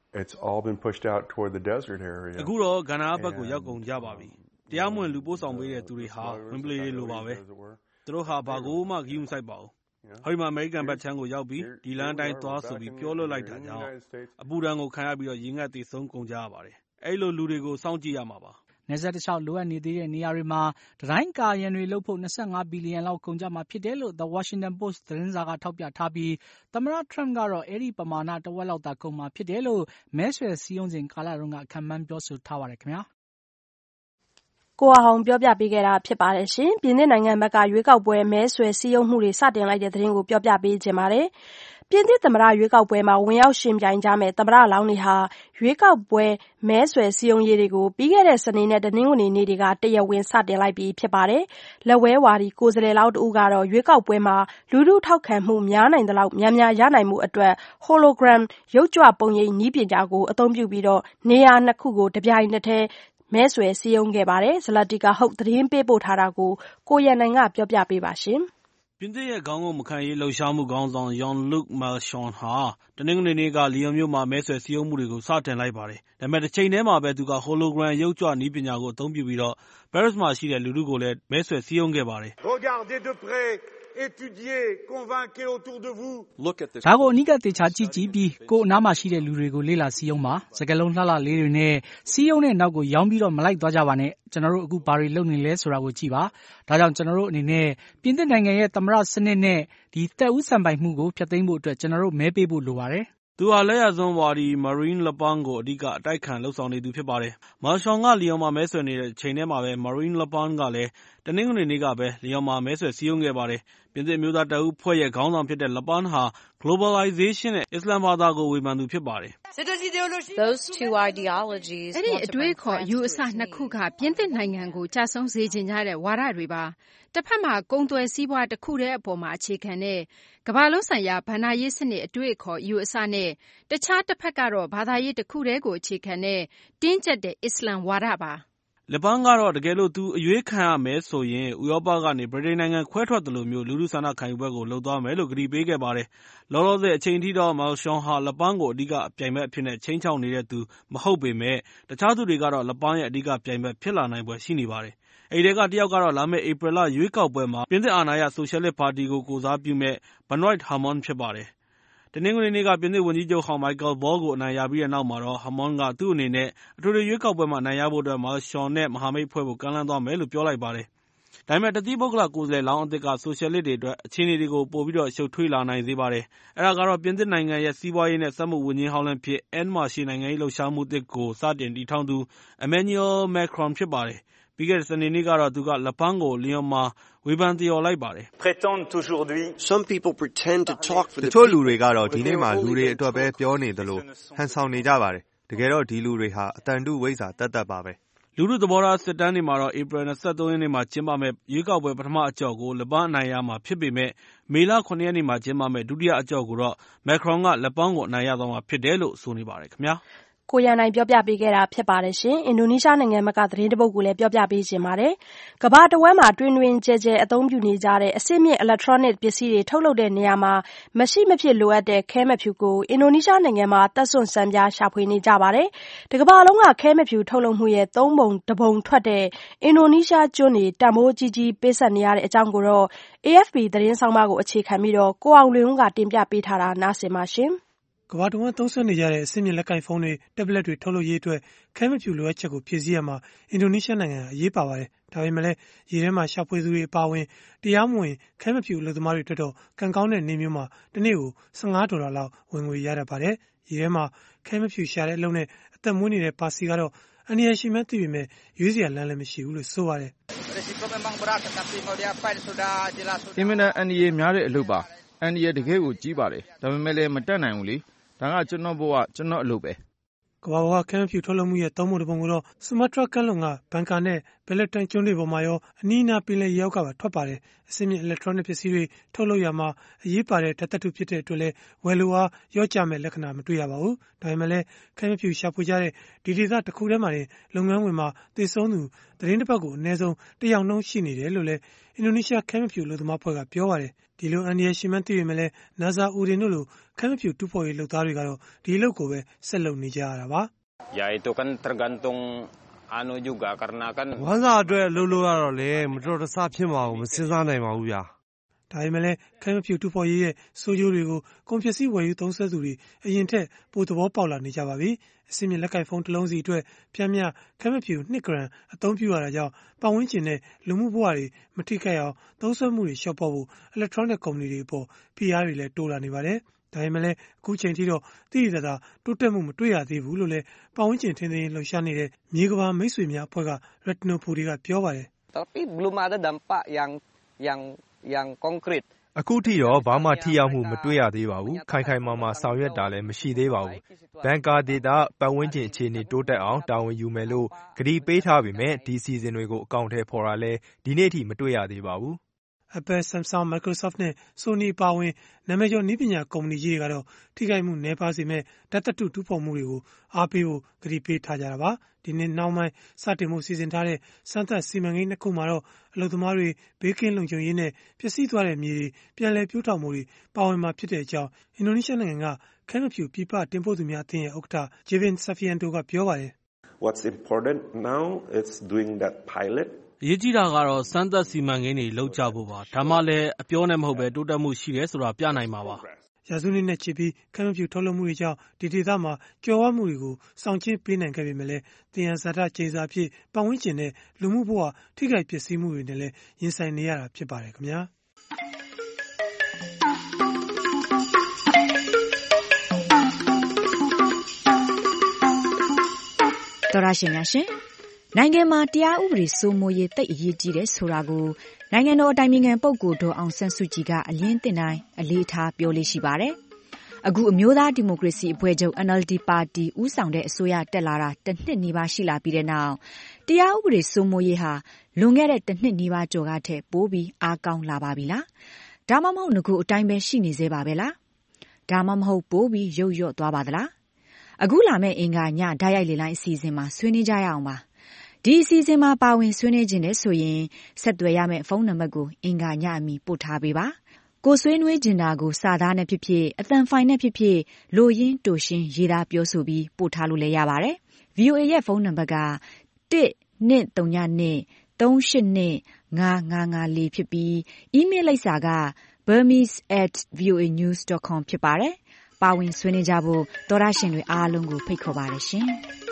It's all been pushed out toward the desert area. အခုတော့ကန္နာဘက်ကိုရောက်ကုန်ကြပါပြီ။တရားမဝင်လူပို့ဆောင်ပေးတဲ့သူတွေဟာဝင်ပလေတွေလိုပါပဲ။သူတို့ဟာဘာကိုမှဂရုမစိုက်ပါဘူး။ဟိုဒီမှာအမေရိကန်ဘက်ခြမ်းကိုရောက်ပြီးဒီလမ်းတိုင်းသွားဆိုပြီးပြောလွတ်လိုက်တာကြောင့်အပူဒဏ်ကိုခံရပြီးတော့ရေငတ်သေဆုံးကုန်ကြရပါတယ်။အဲ့လိုလူတွေကိုစောင့်ကြည့်ရမှာပါ။နယ်စပ်တလျှောက်လိုအပ်နေသေးတဲ့နေရာတွေမှာတံတိုင်းကာရံတွေလုပ်ဖို့25 ဘီလီယံလောက်ကုန်ကျမှာဖြစ်တယ်လို့ The Washington Post သတင်းစာကထောက်ပြထားပြီးသမ္မတ Trump ကတော့အဲ့ဒီပမာဏတဝက်လောက်သာကုန်မှာဖြစ်တယ်လို့မဲဆွယ်စည်းရုံးစဉ်ကာလတုန်းကခန့်မှန်းပြောဆိုထားပါတယ်ခင်ဗျာ။ကိုအောင်ပြောပြပေးခဲ့တာဖြစ်ပါတယ်ရှင်။ပြင်သစ်နိုင်ငံဘက်ကရွေးကောက်ပွဲမဲဆွယ်စည်းရုံးမှုတွေစတင်လိုက်တဲ့သတင်းကိုပြောပြပေးခြင်းပါတယ်။ပြင်သစ်သမ္မတရွေးကောက်ပွဲမှာဝင်ရောက်ရှင်ပြိုင်ကြမဲ့သမ္မတလောင်းတွေဟာရွေးကောက်ပွဲမဲဆွယ်စည်းရုံးရေးတွေကိုပြီးခဲ့တဲ့စနေနဲ့တနင်္ဂနွေနေ့တွေကတရားဝင်စတင်လိုက်ပြီးဖြစ်ပါတယ်။လက်ဝဲဝါဒီကိုယ်စားလှယ်လောင်းတဦးကတော့ရွေးကောက်ပွဲမှာလူထုထောက်ခံမှုများနိုင်သလောက်များများရနိုင်မှုအတွက် hologram ရုပ်ကြွပုံရိပ်နည်းပညာကိုအသုံးပြုပြီးတော့နေရာနှစ်ခုကိုတပြိုင်နက်တည်းမဲဆွယ်စည်းရုံးခဲ့ပါတယ်။ဇလတိကဟုတ်သတင်းပေးပို့ထားတာကိုကိုရန်နိုင်ကပြောပြပေးပါရှင်။ပြင်သစ်ရဲ့ခေါင်းငုံမခံရေးလှုပ်ရှားမှုခေါင်းဆောင် Jean-Luc Mélenchon ဟာတနင်္ဂနွေနေ့ကလီယွန်မြို့မှာမဲဆွယ်စည်းရုံးမှုတွေကိုစတင်လိုက်ပါတယ်။ဒါပေမဲ့တစ်ချိန်တည်းမှာပဲသူက hologram ရုပ်ကြွနည်းပညာကိုအသုံးပြုပြီးတော့ Paris မှာရှိတဲ့လူထုကိုလည်းမဲဆွယ်စည်းရုံးခဲ့ပါတယ်။ Regardez de près, étudiez, convainquez autour de vous. ဒါကိုအနီးကပ်သေချာကြည့်ပြီးကိုအနားမှာရှိတဲ့လူတွေကိုလေ့လာစည်းရုံးပါ။စကားလုံးလှလှလေးတွေနဲ့စည်းရုံးတဲ့နောက်ကိုရောင်းပြီးတော့မလိုက်သွားကြပါနဲ့။ကျွန်တော်တို့အခုဘာတွေလုပ်နေလဲဆိုတာကိုကြည့်ပါ။ဒါကြောင့်ကျွန်တော်တို့အနေနဲ့ပြင်သစ်နိုင်ငံရဲ့သမ္မတစနစ်နဲ့ဒီသက်ဦးစံပိုင်မှုကိုဖျက်သိမ်းဖို့အတွက်ကျွန်တော်တို့မဲပေးဖို့လိုပါတယ်။သူဟာလက်ရစွန်းဝါဒီ Marine Le Pen ကိုအဓိကအတိုက်ခံလှုပ်ဆောင်နေသူဖြစ်ပါတယ်။ Mélenchon ကလီယွန်မှာမဲဆွယ်နေတဲ့ချိန်ထဲမှာပဲ Marine Le Pen ကလည်းတနင်္ဂနွေနေ့ကပဲလီယွန်မှာမဲဆွယ်စည်းရုံးခဲ့ပါတယ်။ပြင်သစ်မျိုးသားတပ်ဦးဖွဲ့ရဲ့ခေါင်းဆောင်ဖြစ်တဲ့ Le Pen ဟာ globalization နဲ့အစ္စလာမ်ဘာသာကိုဝေဖန်သူဖြစ်ပါတယ်။အဲ့ဒီအတွေးခေါ်အယူအဆနှစ်ခုကပြင်သစ်နိုင်ငံကိုကျဆုံးစေချင်ကြတဲ့ဝါဒတွေပါ။တစ်ဖက်မှာကုန်သွယ်စီးပွားတစ်ခုတည်းအပေါ်မှာအခြေခံတဲ့ကမ္ဘာလုံးဆိုင်ရာဘဏ္ဍာရေးစနစ်အတွေးခေါ်အယူအဆနဲ့တခြားတစ်ဖက်ကတော့ဘာသာရေးတစ်ခုတည်းကိုအခြေခံတဲ့တင်းကျပ်တဲ့အစ္စလာမ်ဝါဒပါ။ Le Pen ကတော့တကယ်လို့သူအရွေးခံရမယ်ဆိုရင်ဥရောပကနေဗြိတိန်နိုင်ငံခွဲထွက်သလိုမျိုးလူထုဆန္ဒခံယူပွဲကိုလုပ်သွားမယ်လို့ကတိပေးခဲ့ပါတယ်။လောလောဆယ်အချိန်ထိတော့ Mélenchon ဟာ Le Pen ကိုအဓိကအပြိုင်ဘက်အဖြစ်နဲ့ချိန်ချောက်နေတဲ့သူမဟုတ်ပေမဲ့တခြားသူတွေကတော့ Le Pen ရဲ့အဓိကပြိုင်ဘက်ဖြစ်လာနိုင်ဖွယ်ရှိနေပါတယ်။အဲဒီထဲကတယောက်ကတော့လာမယ့်ဧပြီလရွေးကောက်ပွဲမှာပြင်သစ်အာဏာရဆိုရှယ်လစ်ပါတီကိုကိုယ်စားပြုမဲ့ Benoît Hamon ဖြစ်ပါတယ်။တနင်္ဂနွေနေ့ကပြင်သစ်ဝန်ကြီးချုပ်ဟောင်း Michael Valls ကိုအနိုင်ရပြီးတဲ့နောက်မှာတော့ Hamon ကသူ့အနေနဲ့အထွေထွေရွေးကောက်ပွဲမှာအနိုင်ရဖို့အတွက် Mélenchon နဲ့မဟာမိတ်ဖွဲ့ဖို့ကမ်းလှမ်းသွားမယ်လို့ပြောလိုက်ပါတယ်။ဒါပေမဲ့တသီးပုဂ္ဂလကိုယ်စားလှယ်လောင်းအသစ်ကဆိုရှယ်လစ်တွေအတွက်အခြေအနေတွေကိုပိုပြီးတော့ရှုပ်ထွေးလာနိုင်စေပါတယ်။အဲဒါကတော့ပြင်သစ်နိုင်ငံရဲ့စီးပွားရေးနဲ့စက်မှုဝန်ကြီးဟောင်းလည်းဖြစ် En Marche နိုင်ငံရေးလှုပ်ရှားမှုအသစ်ကိုစတင်တည်ထောင်သူ Emmanuel Macron ဖြစ်ပါတယ်။ပြီးခဲ့တဲ့စနေနေ့ကတော့သူက Le Pen ကိုလီယွန်မှာဝေဖန်သရော်လိုက်ပါတယ်။တချို့လူတွေကတော့ဒီနေ့မှာလူတွေအတွက်ပဲပြောနေသလိုဟန်ဆောင်နေကြပါတယ်။တကယ်တော့ဒီလူတွေဟာအတန်တုဝိဇ္ဇာတတ်ပါပဲ။လူထုသဘောထားစစ်တမ်းတွေမှာတော့ဧပြီ 23 ရက်နေ့မှာကျင်းပမယ့်ရွေးကောက်ပွဲပထမအကြော့ကို Le Pen အနိုင်ရမှာဖြစ်ပေမဲ့မေလ 7 ရက်နေ့မှာကျင်းပမယ့်ဒုတိယအကြော့ကိုတော့ Macron က Le Pen ကိုအနိုင်ရသွားမှာဖြစ်တယ်လို့ဆိုနေပါတယ်ခင်ဗျာ။ကိုရန်နိုင်ပြောပြပေးခဲ့တာဖြစ်ပါတယ်ရှင်။အင်ဒိုနီးရှားနိုင်ငံဘက်ကသတင်းတပုဒ်ကိုလည်းပြောပြပေးခြင်းပါတယ်။ကမ္ဘာတဝန်းမှာတွင်တွင်ကျဲကျဲအသုံးပြုနေကြတဲ့အဆင့်မြင့် electronic ပစ္စည်းတွေထုတ်လုပ်တဲ့နေရာမှာမရှိမဖြစ်လိုအပ်တဲ့ခဲမဖြူကိုအင်ဒိုနီးရှားနိုင်ငံမှာသက်စွန့်စံပြားရှာဖွေနေကြပါတယ်။တကမ္ဘာလုံးကခဲမဖြူထုတ်လုပ်မှုရဲ့3 ပုံ 1 ပုံထွက်တဲ့အင်ဒိုနီးရှားကျွန်းတွေတန်ဖိုးကြီးပေးဆက်နေရတဲ့အကြောင်းကိုတော့ AFP သတင်းဆောင်းပါးကိုအခြေခံပြီးတော့ကိုအောင်လွင်ဦးကတင်ပြပေးထားတာနားဆင်ပါရှင်။ကမ္ဘာတဝန်းသုံးစွဲနေကြတဲ့အဆင့်မြင့်လက်ကိုင်ဖုန်းတွေတက်ဘလက်တွေထုတ်လုပ်ရေးအတွက်ခဲမဖြူလိုအပ်ချက်ကိုဖြည့်ဆည်းရမှာအင်ဒိုနီးရှားနိုင်ငံအရေးပါပါတယ်။ဒါပေမဲ့လည်းရေထဲမှာရှာဖွေသူတွေအပါအဝင်တရားမဝင်ခဲမဖြူအလုပ်သမားတွေအတွက်တော့ကံကောင်းတဲ့နေမျိုးမှာတစ်နေ့ကို$15လောက်ဝင်ငွေရတတ်ပါတယ်။ရေထဲမှာခဲမဖြူရှာတဲ့အလုပ်နဲ့အသက်မွေးနေတဲ့ပါစီကတော့အန္တရာယ်ရှိမှန်းသိပေမဲ့ရွေးစရာလမ်းလည်းမရှိဘူးလို့ဆိုပါတယ်။အင်မတန်အန္တရာယ်များတဲ့အလုပ်ပါ။အန္တရာယ်တကယ်ကိုကြီးပါတယ်။ဒါပေမဲ့လည်းမတတ်နိုင်ဘူးလေ။ဒါကကျွန်တော်ဘဝကျွန်တော်အလုပ်ပဲ။ကမ္ဘာပေါ်ကခဲမဖြူထုတ်လုပ်မှုရဲ့3 ပုံ 1 ပုံကိုတော့ဆူမာတြားကမ်းလွန်ကဘန်ကာနဲ့ဘယ်လက်တန်ကျွန်းတွေပေါ်မှာရောအနီးအနားပင်လယ်ရေအောက်ကပါထွက်ပါတယ်။အဆင့်မြင့် electronic ပစ္စည်းတွေထုတ်လုပ်ရမှာအရေးပါတဲ့ဓာတ်သတ္တုဖြစ်တဲ့အတွက်လည်းဝယ်လိုအားရော့ကျမဲ့လက္ခဏာမတွေ့ရပါဘူး။ဒါပေမဲ့လည်းခဲမဖြူရှာဖွေကြတဲ့ဒီဒေသတစ်ခုထဲမှာတင်လုပ်ငန်းဝင်မှာသေဆုံးသူသတင်းတစ်ပတ်ကိုအနည်းဆုံး1 ယောက်နှုန်းရှိနေတယ်လို့လည်းအင်ဒိုနီးရှားခဲမဖြူလူသမားဖွဲ့ကပြောပါတယ်။ဒီလိုအန္တရာယ်ရှိမှန်းသိပေမဲ့လည်းနာဇာဦးဒင်တို့လိုခမ်းမဖြူတူးဖော်ရေးလုပ်သားတွေကတော့ဒီအလုပ်ကိုပဲဆက်လုပ်နေကြရတာပါ။ Ya itu kan tergantung anu juga karena kan ဝမ်းစာအတွက်အလုပ်လုပ်ရတော့လေမတော်တဆဖြစ်မှာကိုမစဉ်းစားနိုင်ပါဘူးဗျာဒါပေမဲ့လည်းခမ်းမဖြူတူဖော်ရေးရဲ့ဆိုးကျိုးတွေကိုကုန်ပစ္စည်းဝယ်ယူသုံးစွဲသူတွေအရင်ထက်ပိုသဘောပေါက်လာနေကြပါပြီ။အစင်းမြင့်လက်ကိုက်ဖုန်းတစ်လုံးစီအတွက်ပြင်းပြခမ်းမဖြူ2 ဂရမ်အသုံးပြုရတာကြောင့်ပတ်ဝန်းကျင်နဲ့လူမှုဘဝတွေမထိခိုက်အောင်သုံးစွဲမှုတွေလျှော့ပေါ့ဖို့ electronic ကုမ္ပဏီတွေအပေါ် PR တွေလည်းတိုးလာနေပါတယ်။ဒါပေမဲ့လည်းအခုချိန်ထိတော့တိတိကျကျတိုးတက်မှုမတွေ့ရသေးဘူးလို့လည်းပတ်ဝန်းကျင်ထင်းထင်းလှုပ်ရှားနေတဲ့မြေကဘာမိတ်ဆွေများအဖွဲ့က Retinopoli ကပြောပါတယ်။ Tapi belum ada dampak yang konkret အခုထိတော့ဘာမှထိရောက်မှုမတွေ့ရသေးပါဘူးခိုင်ခိုင်မာမာဆောင်ရွက်တာလည်းမရှိသေးပါဘူးဘန်ကာဒေတာပတ်ဝန်းကျင်အခြေအနေတိုးတက်အောင်တာဝန်ယူမယ်လို့ကတိပေးထားပေမဲ့ဒီစီဇန်တွေကိုအကောင့်ထဲပေါ်တာလည်းဒီနေ့ထိမတွေ့ရသေးပါဘူး Apple, Samsung, Microsoft နဲ့ Sony ပါဝင်နာမည်ကျော်နည်းပညာကုမ္ပဏီကြီးတွေကတော့ထိခိုက်မှုနည်းပါးစေမဲ့ဓာတ်သတ္တုတူးဖော်မှုတွေကိုအားပေးဖို့ကတိပေးထားကြတာပါဒီနေ့နောက်ပိုင်းစတင်မှုစီစဉ်ထားတဲ့စမ်းသပ်စီမံကိန်းနှစ်ခုမှာတော့အလုပ်သမားတွေဘေးကင်းလုံခြုံရေးနဲ့ပျက်စီးသွားတဲ့မြေတွေပြန်လည်ပြိုးထောင်မှုတွေပါဝင်မှာဖြစ်တဲ့အကြောင်းအင်ဒိုနီးရှားနိုင်ငံကခမ်းမဖြူပြည်ပတင်ပို့သူများအသင်းရဲ့ဥက္ကဋ္ဌ Jevin Safianto ကပြောပါတယ် What's important now is doing that pilot အရေးကြီးတာကတော့စမ်းသပ်စီမံကိန်းတွေလုပ်ကြဖို့ပါဒါမှလည်းအပြောနဲ့မဟုတ်ပဲတိုးတက်မှုရှိတယ်ဆိုတာပြနိုင်မှာပါရာစုနှစ်နဲ့ချီပြီးခမ်းမဖြူထုတ်လုပ်မှုတွေကြောင့်ဒီဒေသမှာကြွယ်ဝမှုတွေကိုစောင့်ကြည့်ပေးနိုင်ခဲ့ပေမဲ့လည်းတင်ရဇာတကျိန်စာဖြစ်ပတ်ဝန်းကျင်နဲ့လူမှုဘဝထိခိုက်ပျက်စီးမှုတွေနဲ့လည်းရင်ဆိုင်နေရတာဖြစ်ပါတယ်ခင်ဗျာတော်ရရှိများရှင်နိုင်ငံမှာတရားဥပဒေစိုးမိုးရေးတိတ်အရေးကြီးတယ်ဆိုတာကိုနိုင်ငံတော်အတိုင်ပင်ခံပုဂ္ဂိုလ်ဒေါ်အောင်ဆန်းစုကြည်ကအလင်းတင်တိုင်းအလေးထားပြောလေးရှိပါတယ်။အခုအမျိုးသားဒီမိုကရေစီအဖွဲ့ချုပ် NLD ပါတီဦးဆောင်တဲ့အစိုးရတက်လာတာတစ်နှစ်နီးပါးရှိလာပြီးတဲ့နောက်တရားဥပဒေစိုးမိုးရေးဟာလွန်ခဲ့တဲ့တစ်နှစ်နီးပါးကျော်ကထက်ပိုပြီးအားကောင်းလာပါပြီလား။ဒါမှမဟုတ်ငါကအတိုင်းပဲရှိနေသေးပါပဲလား။ဒါမှမဟုတ်ပိုပြီးရုပ်ရော့သွားပါသလား။အခုလာမယ့်အင်္ဂါညဓာတ်ရိုက်လေလိုင်းအစီအစဉ်မှာဆွေးနွေးကြရအောင်ပါဒီအစီအစဉ်မှာပါဝင်ဆွေးနွေးခြင်းနဲ့ဆိုရင်ဆက်သွယ်ရမယ့်ဖုန်းနံပါတ်ကိုအင်္ဂါညအမီပို့ထားပေးပါကိုဆွေးနွေးခြင်းတာကိုစာသားနဲ့ဖြစ်ဖြစ်အသံဖိုင်နဲ့ဖြစ်ဖြစ်လိုရင်းတိုရှင်းရေးသားပြောဆိုပြီးပို့ထားလို့လည်းရပါတယ် VOA ရဲ့ဖုန်းနံပါတ်က1-239-382-5554ဖြစ်ပြီး email လိပ်စာက burmese@voanews.com ဖြစ်ပါတယ်ပါဝင်ဆွေးနွေးကြဖို့သောရရှင်တွေအားလုံးကိုဖိတ်ခေါ်ပါတယ်ရှင်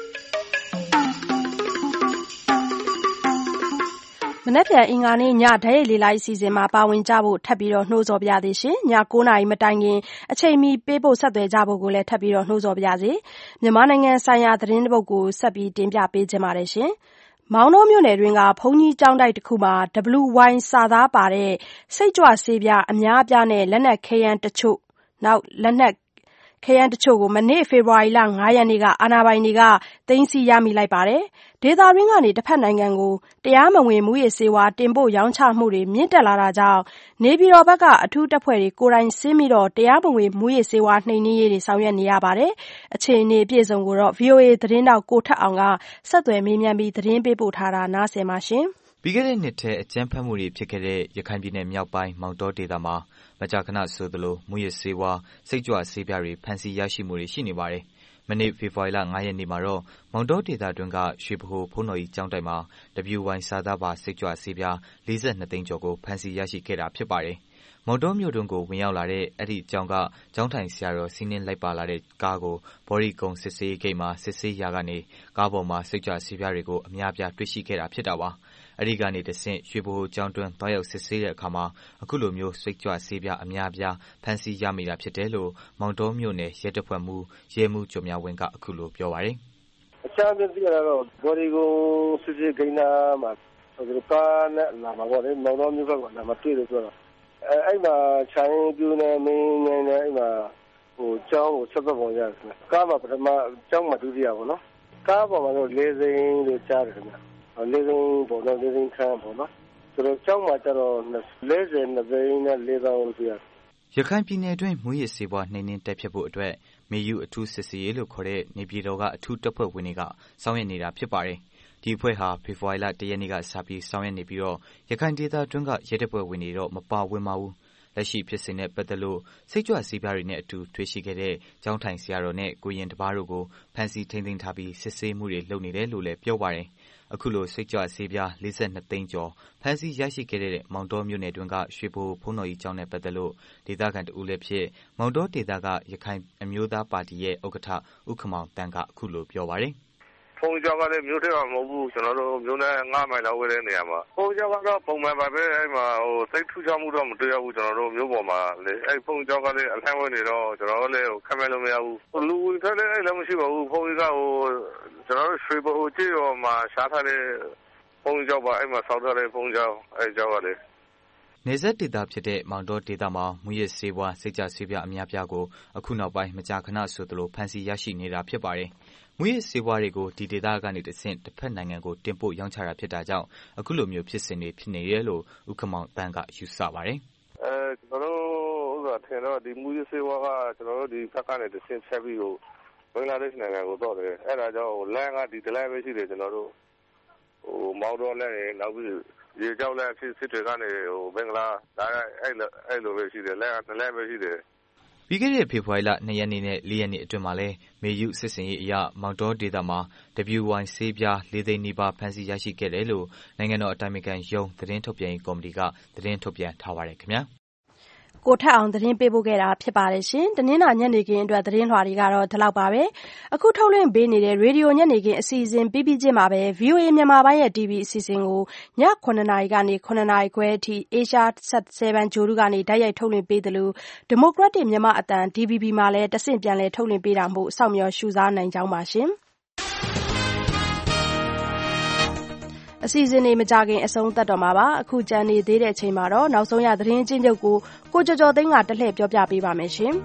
မနက်ဖြန်အင်္ဂါနေ့ညဓာတ်ရိုက်လေလိုက်အစီအစဉ်မှာပါဝင်ကြဖို့ထပ်ပြီးတော့နှိုးဆော်ပြသေးရှင်ည9:00 နာရီမတိုင်ခင်အချိန်မီပေးဖို့ဆက်သွယ်ကြဖို့ကိုလည်းထပ်ပြီးတော့နှိုးဆော်ပြစေမြန်မာနိုင်ငံဆိုင်ရာသတင်းတစ်ပုဒ်ကိုဆက်ပြီးတင်ပြပေးခြင်းပါတယ်ရှင်မောင်နှောမြို့နယ်တွင်ကဘုံကြီးကျောင်းတိုက်တစ်ခုမှာ WY စာသားပါတဲ့စိတ်ကြွဆေးပြားအများအပြားနဲ့လက်နက်ခဲယမ်းတချို့ကိုမနေ့ဖေဖော်ဝါရီလ 9 ရက်နေ့ကအာဏာပိုင်တွေကသိမ်းဆည်းရမိလိုက်ပါတယ်။ဒေသတွင်းကနေတစ်ဖက်နိုင်ငံကိုတရားမဝင်မူရစ်ဆေးဝါးတင်ပို့ရောင်းချမှုတွေမြင့်တက်လာတာကြောင့်နေပြည်တော်ဘက်ကအထူးတပ်ဖွဲ့တွေကိုယ်တိုင်ဆင်းပြီးတော့တရားမဝင်မူရစ်ဆေးဝါးနှိမ်နင်းရေးတွေဆောင်ရွက်နေရပါတယ်။အခြေအနေအပြည့်စုံကိုတော့ VOA သတင်းတောက်ကိုထက်အောင်ကဆက်သွယ်မေးမြန်းပြီးသတင်းပေးပို့ထားတာနားဆင်ပါရှင်။ပြီးခဲ့တဲ့နှစ်ထဲအကြမ်းဖက်မှုတွေဖြစ်ခဲ့တဲ့ရခိုင်ပြည်နယ်မြောက်ပိုင်းမောင်တောဒေသမှာမကြာခဏဆိုသလိုမူရစ်ဆေးဝါးစိတ်ကြွဆေးပြားတွေဖမ်းဆီးရရှိမှုတွေရှိနေပါတယ်။မနေ့ဖေဖော်ဝါရီလ 9 ရက်နေ့မှာတော့မောင်တောဒေသတွင်းကရွှေဘိုဘုန်းတော်ကြီးကျောင်းတိုက်မှာ WY စာသားပါစိတ်ကြွဆေးပြား42သိန်းကျော်ကိုဖမ်းဆီးရရှိခဲ့တာဖြစ်ပါတယ်။မောင်တောမြို့တွင်းကိုဝင်ရောက်လာတဲ့အဲ့ဒီကျောင်းကကျောင်းထိုင်ဆရာတော်စီးနှင်းလိုက်ပါလာတဲ့ကားကိုဘော်ရီကုံစစ်ဆေးဂိတ်မှာစစ်ဆေးရာကနေကားပေါ်မှာစိတ်ကြွဆေးပြားတွေကိုအများပြားတွေ့ရှိခဲ့တာဖြစ်တာပါ။အဲ့ဒီကနေတဆင့်ရွှေဘိုကျောင်းတွင်းတွားရောက်စစ်ဆေးတဲ့အခါမှာအခုလိုမျိုးစိတ်ကြွဆေးပြားအများပြားဖမ်းဆီးရမိတာဖြစ်တယ်လို့မောင်တောမြို့နယ်ရဲတပ်ဖွဲ့မှူးရဲမှူးကျော်မြဝင်းကအခုလိုပြောပါတယ်။အချမ်းပြည့်ရတော့ဘော်ဒီကိုစစ်စစ်ဂိမ်းနာမှာဒီကားနဲ့လာမှာပေါ့လေမောင်တော်မြို့ဘက်ကလာမတွေ့လို့ဆိုတော့အဲ့မှာချိုင်းပြူနေမင်းနေနေအဲ့မှာကျောင်းကိုဆက်သက်ပုံရတယ်ခင်ဗျ။ကားမှာပထမကျောင်းမှာဒုတိယပေါ့နော်။ကားပေါ်မှာတော့၄စိမ်းလို့ကြားတယ်ခင်ဗျ။၄စိမ်းပေါ်တော့၄စိမ်းခန်းပေါ့နော်။ဆိုတော့ကျောင်းမှာကျတော့42သိန်းနဲ့4သောင်းလို့ပြောရတယ်ရခိုင်ပြည်နယ်တွင်းမူရစ်ဆေးဝါးနှိမ်နင်းတက်ဖြတ်ဖို့အတွက်မေယူအထူးစစ်ဆေးရေးလို့ခေါ်တဲ့နေပြည်တော်ကအထူးတပ်ဖွဲ့ဝင်တွေကဆောင်ရွက်နေတာဖြစ်ပါတယ်။ဒီအဖွဲ့ဟာဖေဖော်ဝါရီလ 1 ရက်နေ့ကစပြီးဆောင်ရွက်နေပြီးတော့ရခိုင်ဒေသတွင်းကရဲတပ်ဖွဲ့ဝင်တွေတော့မပါဝင်ပါဘူး။လက်ရှိဖြစ်စဉ်နဲ့ပတ်သက်လို့စိတ်ကြွဆေးပြားတွေနဲ့အတူတွေ့ရှိခဲ့တဲ့ကျောင်းထိုင်ဆရာတော်နဲ့ကိုရင်တစ်ပါးတို့ကိုဖမ်းဆီးထိန်းသိမ်းထားပြီးစစ်ဆေးမှုတွေလုပ်နေတယ်လို့လည်းပြောပါတယ်။အခုလိုစိတ်ကြွဆေးပြား42သိန်းကျော်ဖမ်းဆီးရရှိခဲ့တဲ့မောင်တောမြို့နယ်တွင်းကရွှေဘိုဘုန်းတော်ကြီးကျောင်းနဲ့ပတ်သက်လို့ဒေသခံတဦးလည်းဖြစ်မောင်တောဒေသကရခိုင်အမျိုးသားပါတီရဲ့ဥက္ကဋ္ဌဦးခမောင်တန်းကအခုလိုပြောပါတယ်။ဖုန်းကြောက်ကလည်းမြို့ထဲမှာမဟုတ်ဘူးကျွန်တော်တို့မြို့နဲ့9မိုင်လောက်ဝေးတဲ့နေရာမှာဖုန်းကြောက်ကတော့ပုံမှန်ပါပဲအဲ့မှာစိတ်ထူးခြားမှုတော့မတွေ့ရဘူးကျွန်တော်တို့မြို့ပေါ်မှာလေအဲ့ဖုန်းကြောက်ကလည်းအလှမ်းဝင်နေတော့ကျွန်တော်တို့လည်းခက်မဲ့လို့မရဘူးလူဝင်ထွက်လည်းအဲ့လည်းမရှိပါဘူးဖုန်းကကျွန်တော်တို့ရွှေဘိုကြေးရောမှာရှားထားတဲ့ဖုန်းကြောက်ပါအဲ့မှာဆောက်ထားတဲ့ဖုန်းကြောက်အဲ့ကြောက်ကလည်းနေဆက်ဒေသဖြစ်တဲ့မောင်တောဒေသမှာမူရစ်ဆေးဝါးစိတ်ကြဆေးပြားအများပြားကိုအခုနောက်ပိုင်းမကြာခဏဆိုသလိုဖမ်းဆီးရရှိနေတာဖြစ်ပါတယ်။မူရစ်ဆေးဝါးတွေကိုဒီဒေသကနေတစ်ဆင့်တစ်ဖက်နိုင်ငံကိုတင်ပို့ရောင်းချတာဖြစ်တာကြောင့်အခုလိုမျိုးဖြစ်စဉ်တွေဖြစ်နေတယ်လို့ဦးခမောင်တန်းကယူဆပါတယ်။ကျွန်တော်တို့ထင်တော့ဒီမူရစ်ဆေးဝါးကကျွန်တော်တို့ဒီဘက်ကနေတစ်ဆင့်ချက်ပြီးကိုဘင်္ဂလားဒေ့ရှ်နိုင်ငံကိုတော့တယ်။အဲ့ဒါကြောင့်လမ်းကဒီတလဲပဲရှိတယ်ကျွန်တော်တို့မောင်တော်လည်းနောက်ပြီးရေကြောက်လည်းစစ်တွေကနေဘင်္ဂလားဒါအဲ့လိုပဲရှိတယ်လမ်းကလည်းပဲရှိတယ်ပြီးခဲ့တဲ့ဖေဖော်ဝါရီလ2ရက်နေ့နဲ့4ရက်နေ့အတွင်းမှာလဲမေယုစစ်စင်ရေးအရမောင်တောဒေသမှာ WY ဆေးပြား4သိန်းနီးပါးဖမ်းဆီးရရှိခဲ့တယ်လို့နိုင်ငံတော်အတိုင်ပင်ခံရုံးသတင်းထုတ်ပြန်ရေးကော်မတီကသတင်းထုတ်ပြန်ထားပါတယ်ခင်ဗျာကိုထက်အောင်သတင်းပေးပို့ခဲ့တာဖြစ်ပါတယ်ရှင်။တနင်္လာညနေခင်းအတွက်သတင်းလွှာတွေကတော့ဒီလောက်ပါပဲ။အခုထုတ်လွှင့်ပေးနေတဲ့ရေဒီယိုညနေခင်းအစီအစဉ်ပြီးချင်းမှာပဲ VOA မြန်မာပိုင်းရဲ့ TV အစီအစဉ်ကိုည9:00 နာရီကနေ9:00 နာရီခွဲအထိ Asia Sat 7 ဂျိုဒူကနေတိုက်ရိုက်ထုတ်လွှင့်ပေးသလို Democratic မြန်မာအသံ DVB မှာလည်းတဆင့်ပြန်လည်ထုတ်လွှင့်ပေးတာမို့စောင့်မျှော်ရှုစားနိုင်ကြောင်းပါရှင်။အစီအစဉ်တွေမကြခင်အဆုံးသတ်တော့မှာပါအခုကြံနေသေးတဲ့အချိန်မှာတော့နောက်ဆုံးရသတင်းချင်းချုပ်ကိုကျော်ကျော်သိန်းကတလှည့်ပြောပြပေးပါမယ်ရှင်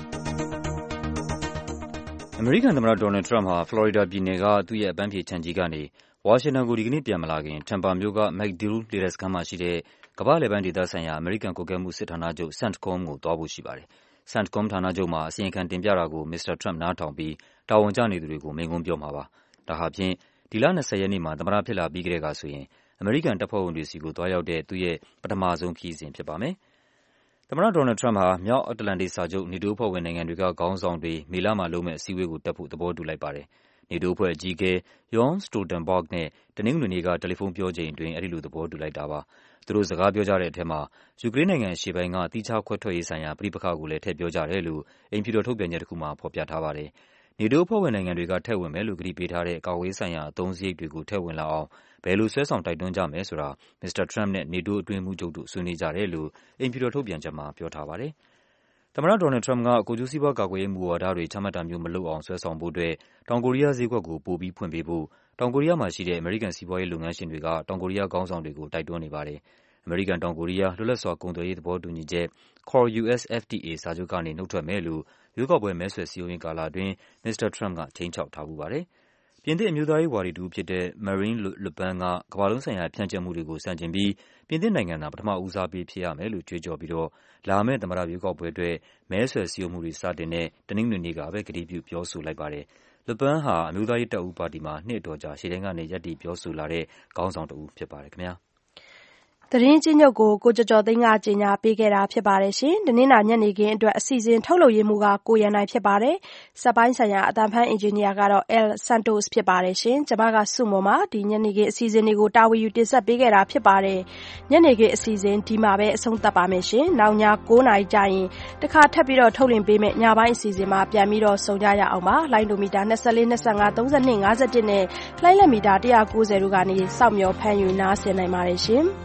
အမေရိကန်သမ္မတဒေါ်နယ်ထရမ့်ဟာဖလော်ရီဒါပြည်နယ်ကသူ့ရဲ့အပန်းဖြေခြံကြီးကနေဝါရှင်တန်ကိုဒီကနေ့ပြန်မလာခင်တမ်ပါမြို့က MacDill လေတပ်စခန်းမှာရှိတဲ့ကမ္ဘာ့လယ်ပိုင်းဒေသဆိုင်ရာအမေရိကန်ကွပ်ကဲမှုစစ်ဌာနချုပ် CENTCOM ကိုသွားဖို့ရှိပါတယ်။ CENTCOM ဌာနချုပ်မှာအစီရင်ခံတင်ပြတာကိုမစ္စတာထရမ့်နားထောင်ပြီးတာဝန်ကျနေသူတွေကိုမိန့်ခွန်းပြောမှာပါ။ဒါဟာဖြင့်ဒီလ20ရက်နေ့မှာသမ္မတဖြစ်လာပြီးကတည်းကဆိုရင်အမေရိကန်တပ်ဖွဲ့ဝင်တွေစီကိုသွားရောက်တဲ့သူ့ရဲ့ပထမဆုံးခရီးစဉ်ဖြစ်ပါမယ်။သမ္မတဒေါ်နယ်ထရမ့်ဟာမြောက်အတ္တလန္တိတ်စာချုပ် NATO အဖွဲ့ဝင်နိုင်ငံတွေကခေါင်းဆောင်တွေမေလမှာလုပ်မယ့်အစည်းအဝေးကိုတက်ဖို့သဘောတူလိုက်ပါတယ်။ NATO အဖွဲ့အကြီးအကဲ Jens Stoltenberg နဲ့တနင်္ဂနွေနေ့ကတယ်လီဖုန်းပြောချိန်အတွင်းအဲဒီလိုသဘောတူလိုက်တာပါ။သူတို့စကားပြောကြတဲ့အထက်မှာယူကရိန်းနိုင်ငံအရှေ့ပိုင်းကသီးခြားခွဲထွက်ရေးဆိုင်ရာပဋိပက္ခကိုလည်းထည့်ပြောကြတယ်လို့အိမ်ဖြူတော်ထုတ်ပြန်ချက်တစ်ခုမှာဖော်ပြထားပါတယ်။ NATO အဖွဲ့ဝင်နိုင်ငံတွေကထည့်ဝင်မယ်လို့ကတိပေးထားတဲ့ကာကွယ်ရေးဆိုင်ရာအသုံးစရိတ်တွေကိုထည့်ဝင်လာအောင်ဘယ်လိုဆွဲဆောင်တိုက်တွန်းကြမယ်ဆိုတာမစ္စတာထရမ့်နဲ့ NATO အတွင်းရေးမှူးချုပ်တို့ဆွေးနွေးကြတယ်လို့အိမ်ဖြူတော်ထုတ်ပြန်ချက်မှာပြောထားပါတယ်။သမ္မတဒေါ်နယ်ထရမ့်ကကိုယ်ကျိုးစီးပွားကာကွယ်ရေးမူဝါဒတွေချမှတ်တာမျိုးမလုပ်အောင်ဆွဲဆောင်ဖို့အတွက်တောင်ကိုရီးယားဈေးကွက်ကိုပိုပြီးဖွင့်ပေးဖို့တောင်ကိုရီးယားမှာရှိတဲ့အမေရိကန်စီးပွားရေးလုပ်ငန်းရှင်တွေကတောင်ကိုရီးယားခေါင်းဆောင်တွေကိုတိုက်တွန်းနေပါတယ်။အမေရိကန်တောင်ကိုရီးယားလွတ်လပ်စွာကုန်သွယ်ရေးသဘောတူညီချက် CORUS-FTA စာချုပ်ကနေနုတ်ထွက်မယ်လို့ရွေးကောက်ပွဲမဲဆွယ်စည်းရုံးရေးကာလအတွင်းမစ္စတာထရမ့်ကခြိမ်းခြောက်ထားဖူးပါတယ်။ပြင်သစ်အမျိုးသားရေးဝါဒီတဦးဖြစ်တဲ့ Marine Le Pen ကကမ္ဘာလုံးဆိုင်ရာဖြန့်ကျက်မှုတွေကိုဆန့်ကျင်ပြီးပြင်သစ်နိုင်ငံသာပထမဦးစားပေးဖြစ်ရမယ်လို့ကြွေးကြော်ပြီးတော့လာမယ့်သမ္မတရွေးကောက်ပွဲအတွက်မဲဆွယ်စည်းရုံးမှုတွေစတင်တဲ့တနင်္ဂနွေနေ့ကပဲကတိပြုပြောဆိုလိုက်ပါတယ်။ Le Pen ဟာအမျိုးသားရေးတပ်ဦးပါတီမှာနှစ်အတော်ကြာရှေ့တန်းကနေရပ်တည်ပြောဆိုလာတဲ့ခေါင်းဆောင်တဦးဖြစ်ပါတယ်ခင်ဗျာ။သတင်းချင်းချုပ်ကိုကျော်ကျော်သိန်းကကြေညာပေးခဲ့တာဖြစ်ပါတယ်ရှင်။တနင်္လာညနေခင်းအတွက်အစီအစဉ်ထုတ်လုပ်ရေးမှူးကကိုရန်နိုင်ဖြစ်ပါတယ်။စက်ပိုင်းဆိုင်ရာအသံဖမ်းအင်ဂျင်နီယာကတော့ El Santos ဖြစ်ပါတယ်ရှင်။ကျွန်မကစုမုံပါဒီညနေခင်းအစီအစဉ်တွေကိုတာဝန်ယူတင်ဆက်ပေးခဲ့တာဖြစ်ပါတယ်။ညနေခင်းအစီအစဉ်ဒီမှာပဲအဆုံးသတ်ပါမယ်ရှင်။နောက်ည9:00 နာရီကျရင်တခါထပ်ပြီးတော့ထုတ်လွှင့်ပေးမယ့်ညပိုင်းအစီအစဉ်မှာပြန်ပြီးတော့ဆုံကြရအောင်ပါ။လိုင်းဒိုမီတာ24 25 32 51နဲ့လိုင်းလက်မီတာ190တို့ကနေစောင့်မျှော်ဖမ်းယူနားဆင်နိုင်ပါတယ်ရှင်။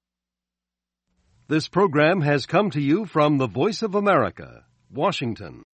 This program has come to you from the Voice of America, Washington.